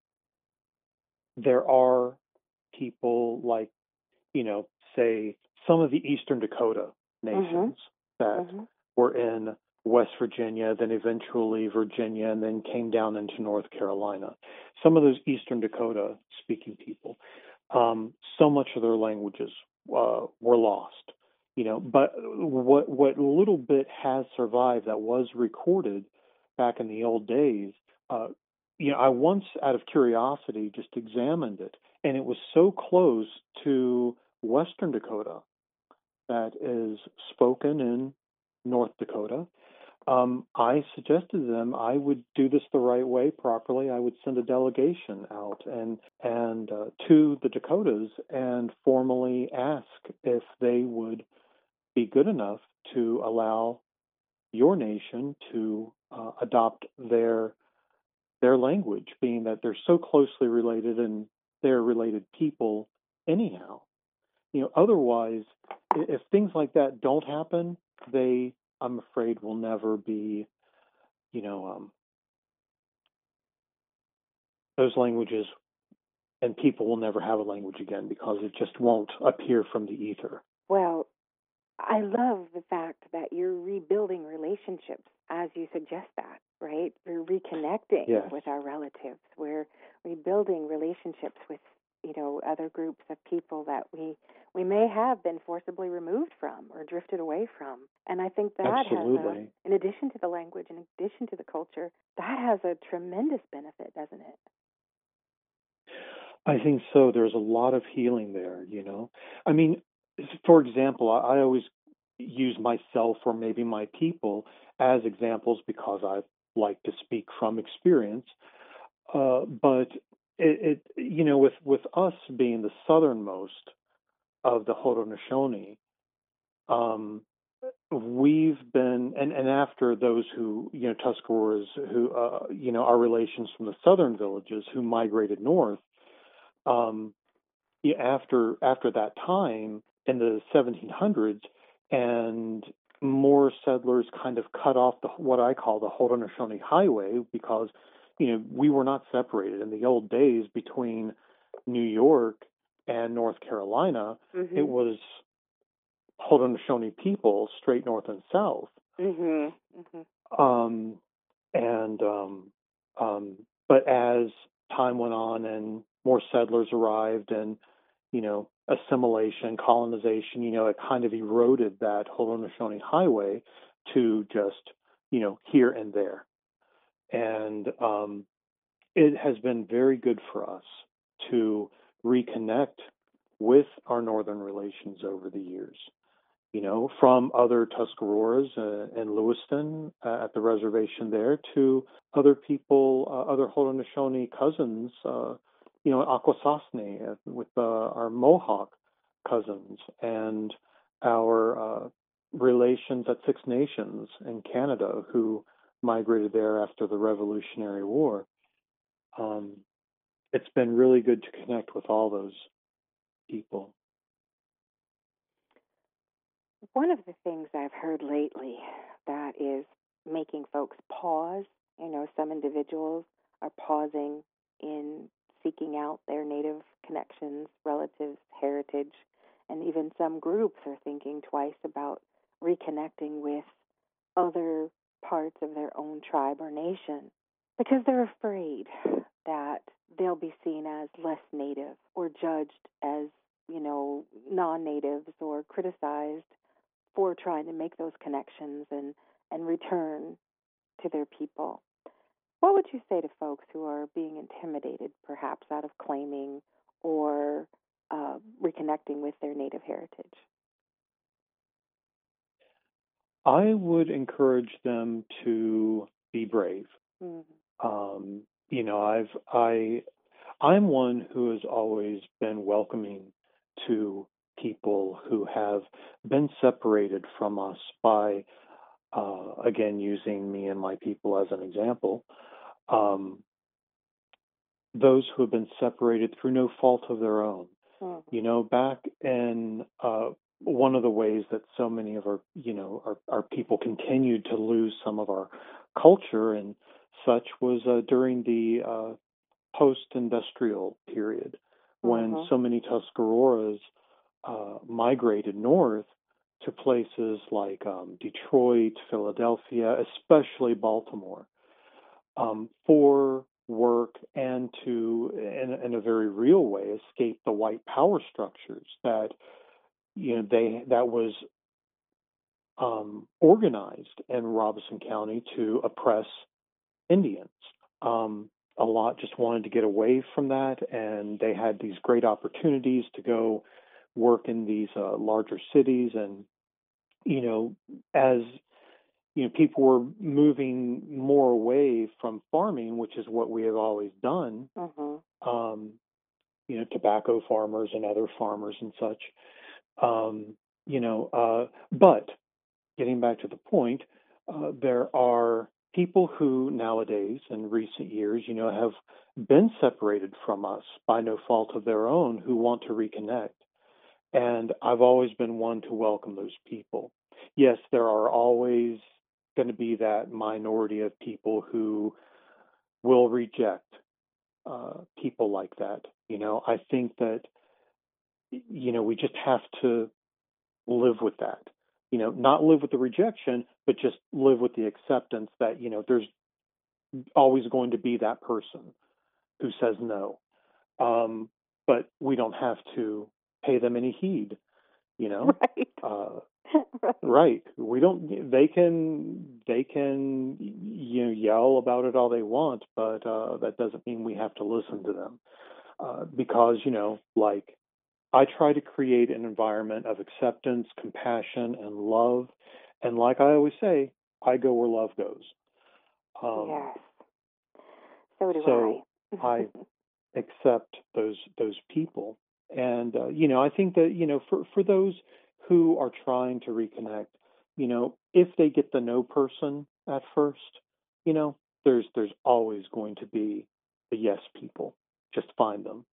F: there are people like, you know, say some of the Eastern Dakota nations mm-hmm. that mm-hmm. were in West Virginia, then eventually Virginia, and then came down into North Carolina. Some of those Eastern Dakota speaking people, um, so much of their languages uh, were lost. You know, but what what little bit has survived that was recorded back in the old days, uh, you know, I once, out of curiosity, just examined it, and it was so close to Western Dakota that is spoken in North Dakota. Um, I suggested to them I would do this the right way, properly. I would send a delegation out and and uh, to the Dakotas and formally ask if they would be good enough to allow your nation to uh, adopt their their language, being that they're so closely related and they're related people anyhow. You know, otherwise, if things like that don't happen, they, I'm afraid, will never be, you know, um, those languages and people will never have a language again because it just won't appear from the ether.
E: Well, I love the fact that you're rebuilding relationships as you suggest that, right? We're reconnecting yes. with our relatives. We're rebuilding relationships with, you know, other groups of people that we we may have been forcibly removed from or drifted away from. And I think that
F: Absolutely.
E: has, a, in addition to the language, in addition to the culture, that has a tremendous benefit, doesn't it?
F: I think so. There's a lot of healing there, you know. I mean, for example, I, I always use myself or maybe my people as examples because I like to speak from experience. Uh, but it, it, you know, with, with us being the southernmost of the Haudenosaunee, um, we've been, and, and after those who, you know, Tuscaroras, who, uh, you know, our relations from the southern villages who migrated north, um, yeah, after after that time in the seventeen hundreds, and more settlers kind of cut off the what I call the Haudenosaunee Highway because, you know, we were not separated in the old days between New York and North Carolina.
E: Mm-hmm.
F: It was Haudenosaunee people straight north and south.
E: Mm-hmm. Mm-hmm.
F: Um, and um, um, but as time went on and more settlers arrived and, you know, assimilation, colonization, you know, it kind of eroded that Haudenosaunee Highway to just, you know, here and there. And um, it has been very good for us to reconnect with our northern relations over the years. You know, from other Tuscaroras uh, in Lewiston uh, at the reservation there to other people, uh, other Haudenosaunee cousins, uh, you know, Akwesasne uh, with uh, our Mohawk cousins and our uh, relations at Six Nations in Canada who migrated there after the Revolutionary War. Um, it's been really good to connect with all those people.
E: One of the things I've heard lately that is making folks pause, you know, some individuals are pausing in seeking out their Native connections, relatives, heritage, and even some groups are thinking twice about reconnecting with other parts of their own tribe or nation because they're afraid that they'll be seen as less Native or judged as, you know, non-natives or criticized for trying to make those connections and, and return to their people. What would you say to folks who are being intimidated, perhaps, out of claiming or uh, reconnecting with their Native heritage?
F: I would encourage them to be brave.
E: Mm-hmm.
F: Um, you know, I've I I'm one who has always been welcoming to people who have been separated from us by, uh, again, using me and my people as an example. Um, those who have been separated through no fault of their own.
E: Mm-hmm.
F: You know, back in uh, one of the ways that so many of our, you know, our, our people continued to lose some of our culture and such was uh, during the uh, post-industrial period when
E: Mm-hmm.
F: so many Tuscaroras uh, migrated north to places like um, Detroit, Philadelphia, especially Baltimore, um, for work and to, in, in a very real way, escape the white power structures that, you know, they that was um, organized in Robeson County to oppress Indians. Um, a lot just wanted to get away from that, and they had these great opportunities to go work in these uh, larger cities. And, you know, as you know, people were moving more away from farming, which is what we have always done.
E: Mm-hmm.
F: Um, you know, tobacco farmers and other farmers and such. Um, you know, uh, but getting back to the point, uh, there are people who nowadays, in recent years, you know, have been separated from us by no fault of their own who want to reconnect. And I've always been one to welcome those people. Yes, there are always going to be that minority of people who will reject uh, people like that. You know, I think that, you know, we just have to live with that. You know, not live with the rejection, but just live with the acceptance that, you know, there's always going to be that person who says no. Um, but we don't have to pay them any heed. you know?
E: Right.
F: Uh,
E: right.
F: right. We don't, they can, they can, you know, yell about it all they want, but uh, that doesn't mean we have to listen to them. Uh, because, you know, like, I try to create an environment of acceptance, compassion, and love. And like I always say, I go where love goes. Um,
E: yes. So do
F: so
E: I.
F: I accept those those people. And, uh, you know, I think that, you know, for, for those who are trying to reconnect, you know, if they get the no person at first, you know, there's there's always going to be the yes people. Just find them.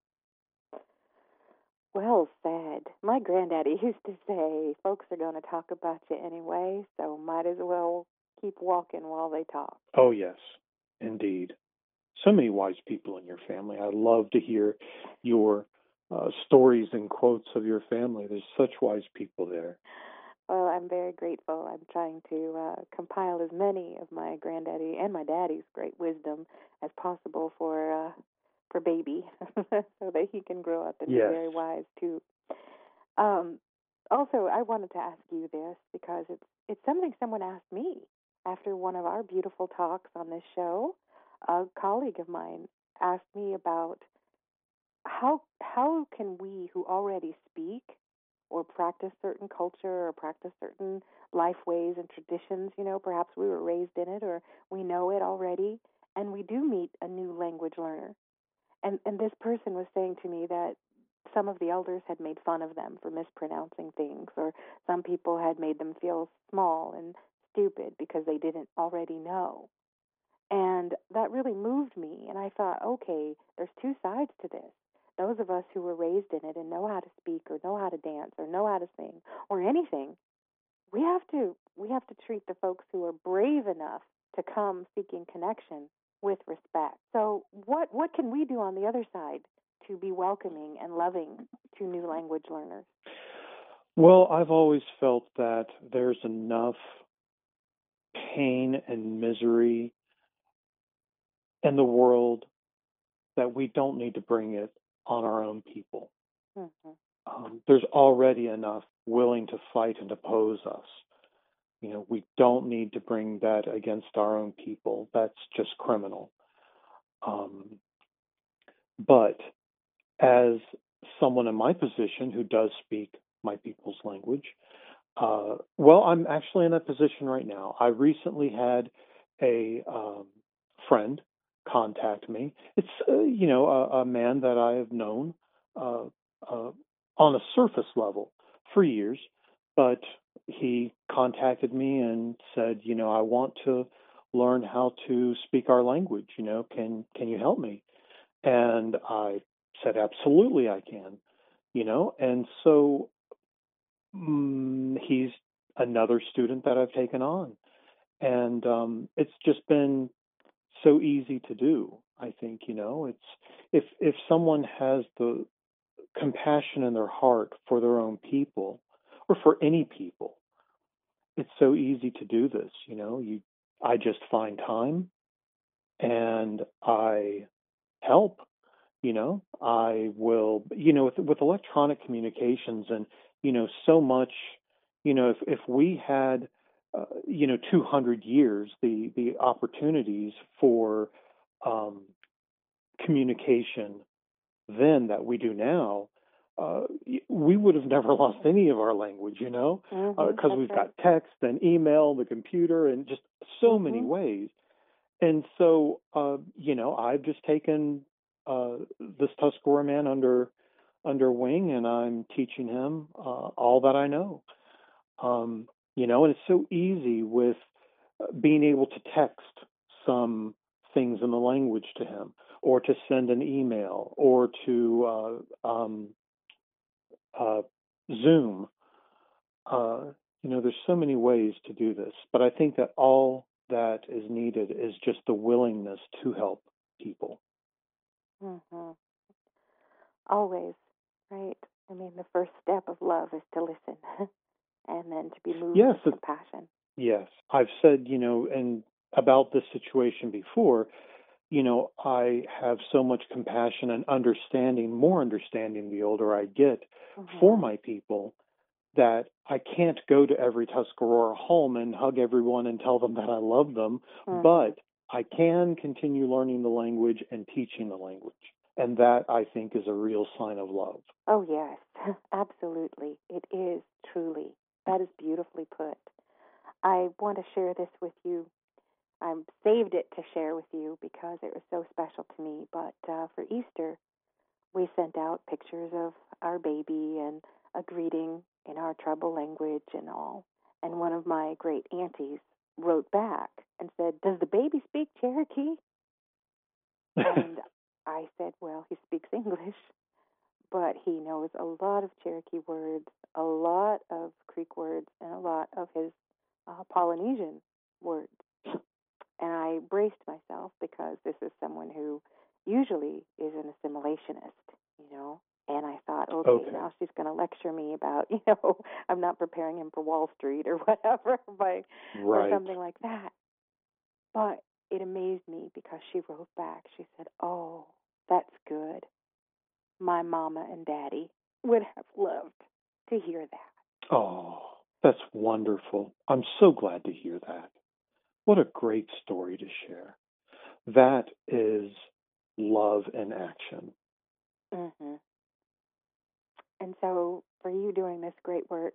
E: Well said. My granddaddy used to say, folks are going to talk about you anyway, so might as well keep walking while they talk.
F: Oh, yes, indeed. So many wise people in your family. I love to hear your uh, stories and quotes of your family. There's such wise people there.
E: Well, I'm very grateful. I'm trying to uh, compile as many of my granddaddy and my daddy's great wisdom as possible for uh, for baby, so that he can grow up and
F: Yes.
E: be very wise too. Um, also, I wanted to ask you this because it's it's something someone asked me after one of our beautiful talks on this show. A colleague of mine asked me about how how can we who already speak or practice certain culture or practice certain life ways and traditions, you know, perhaps we were raised in it or we know it already, and we do meet a new language learner. And and this person was saying to me that some of the elders had made fun of them for mispronouncing things, or some people had made them feel small and stupid because they didn't already know. And that really moved me. And I thought, okay, there's two sides to this. Those of us who were raised in it and know how to speak or know how to dance or know how to sing or anything, we have to we have to treat the folks who are brave enough to come seeking connection with respect. So what what can we do on the other side to be welcoming and loving to new language learners?
F: Well, I've always felt that there's enough pain and misery in the world that we don't need to bring it on our own people.
E: Mm-hmm.
F: Um, there's already enough willing to fight and oppose us. You know, we don't need to bring that against our own people. That's just criminal. Um, but as someone in my position who does speak my people's language, uh, well, I'm actually in that position right now. I recently had a um, friend contact me. It's, uh, you know, a, a man that I have known uh, uh, on a surface level for years, but he contacted me and said, you know, I want to learn how to speak our language. You know, can can you help me? And I said, absolutely, I can. You know, and so mm, he's another student that I've taken on, and um, it's just been so easy to do. I think, you know, it's if if someone has the compassion in their heart for their own people or for any people, it's so easy to do this. You know, you I just find time and I help. You know, I will. You know, with with electronic communications and you know so much. You know, if if we had uh, you know two hundred years, the the opportunities for um, communication then that we do now, uh, we would have never lost any of our language, you know, because
E: Mm-hmm,
F: uh, we've
E: right.
F: got text and email, the computer, and just so
E: mm-hmm.
F: many ways. And so, uh, you know, I've just taken uh, this Tuscarora man under under wing, and I'm teaching him uh, all that I know. Um, you know, and it's so easy with being able to text some things in the language to him, or to send an email, or to uh, um, uh, Zoom. Uh, you know, there's so many ways to do this, but I think that all that is needed is just the willingness to help people.
E: Mm-hmm. Always, right? I mean, the first step of love is to listen, and then to be moved
F: Yes,
E: with compassion.
F: Yes, I've said, you know, and about this situation before, you know, I have so much compassion and understanding, more understanding the older I get
E: Mm-hmm.
F: for my people, that I can't go to every Tuscarora home and hug everyone and tell them that I love them, mm-hmm. but I can continue learning the language and teaching the language. And that, I think, is a real sign of love.
E: Oh, yes, absolutely. It is truly. That is beautifully put. I want to share this with you. I saved it to share with you because it was so special to me. But uh, for Easter, we sent out pictures of our baby and a greeting in our tribal language and all. And one of my great aunties wrote back and said, "Does the baby speak Cherokee?" And I said, well, he speaks English, but he knows a lot of Cherokee words, a lot of Creek words, and a lot of his uh, Polynesian words. And I braced myself because this is someone who usually is an assimilationist, you know. And I thought, okay, okay. now she's going to lecture me about, you know, I'm not preparing him for Wall Street or whatever, by, right. or something like that. But it amazed me because she wrote back. She said, "Oh, that's good. My mama and daddy would have loved to hear that."
F: Oh, that's wonderful. I'm so glad to hear that. What a great story to share. That is love in action.
E: Mm-hmm. And so for you doing this great work,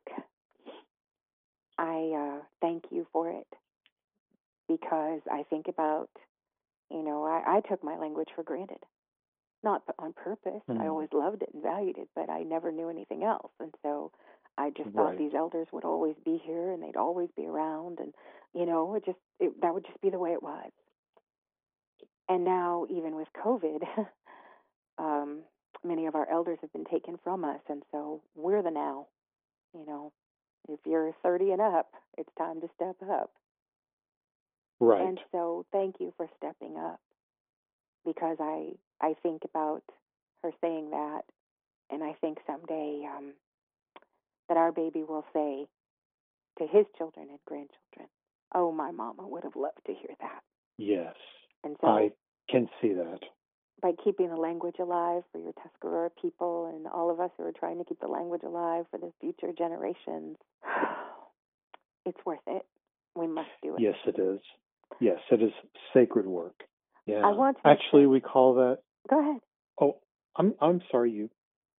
E: I uh, thank you for it. Because I think about, you know, I, I took my language for granted. Not on purpose. Mm. I always loved it and valued it, but I never knew anything else. And so I just thought right. these elders would always be here and they'd always be around. And, you know, it just it, that would just be the way it was. And now, even with COVID, um, many of our elders have been taken from us. And so we're the now. You know, if you're thirty and up, it's time to step up.
F: Right.
E: And so thank you for stepping up, because I I think about her saying that, and I think someday um, that our baby will say to his children and grandchildren, "Oh, my mama would have loved to hear that."
F: Yes,
E: and so
F: I can see that.
E: By keeping the language alive for your Tuscarora people and all of us who are trying to keep the language alive for the future generations, it's worth it. We must do it.
F: Yes, it is. Yes, it is sacred work. Yeah.
E: I want to
F: Actually,
E: say,
F: we call that.
E: Go ahead.
F: Oh, I'm I'm sorry. You.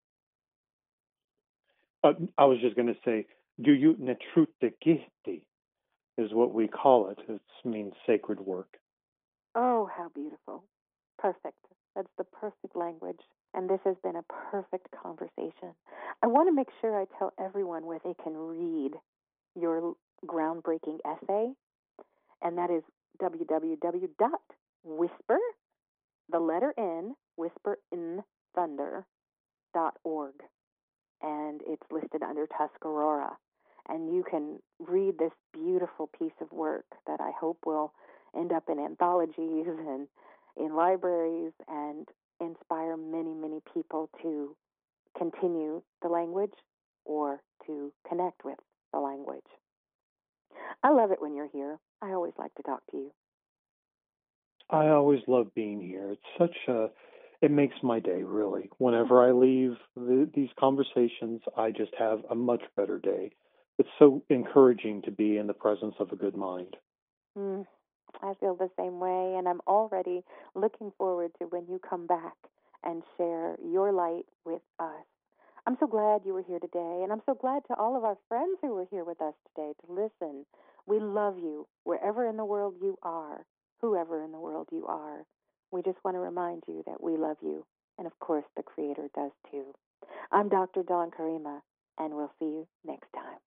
F: Uh, I was just going to say, "Do you netruttegihti" is what we call it. It means sacred work.
E: Oh, how beautiful! Perfect. That's the perfect language. And this has been a perfect conversation. I want to make sure I tell everyone where they can read your groundbreaking essay, and that is w w w dot whisper, the letter N, whisper in thunder dot org. And it's listed under Tuscarora. And you can read this beautiful piece of work that I hope will end up in anthologies and in libraries and inspire many, many people to continue the language or to connect with the language. I love it when you're here. I always like to talk to you.
F: I always love being here. It's such a, it makes my day, really. Whenever I leave the, these conversations, I just have a much better day. It's so encouraging to be in the presence of a good mind.
E: Mm, I feel the same way, and I'm already looking forward to when you come back and share your light with us. I'm so glad you were here today, and I'm so glad to all of our friends who were here with us today to listen. We love you wherever in the world you are, whoever in the world you are. We just want to remind you that we love you, and of course the Creator does too. I'm Doctor Dawn Karima, and we'll see you next time.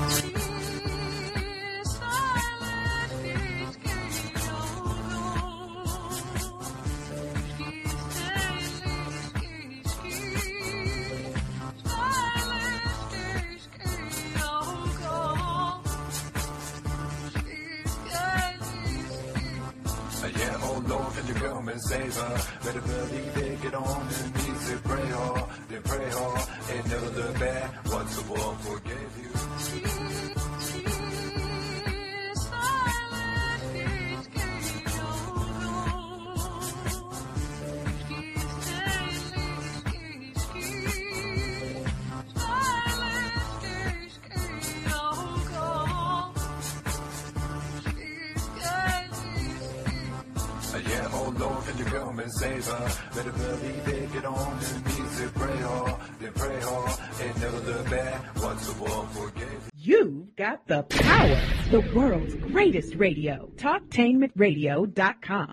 C: Yeah, oh Lord, can you come and save her? Better believe it, get on your knees and pray hard, then pray hard, and never look back. Once the world forgave you. Yeah, oh Lord, can you come and save her? Better believe it, get on your knees and pray hard, then pray hard, and never look back. Once the world forgave you.
O: You've got the power. The world's greatest radio. Talktainment Radio dot com.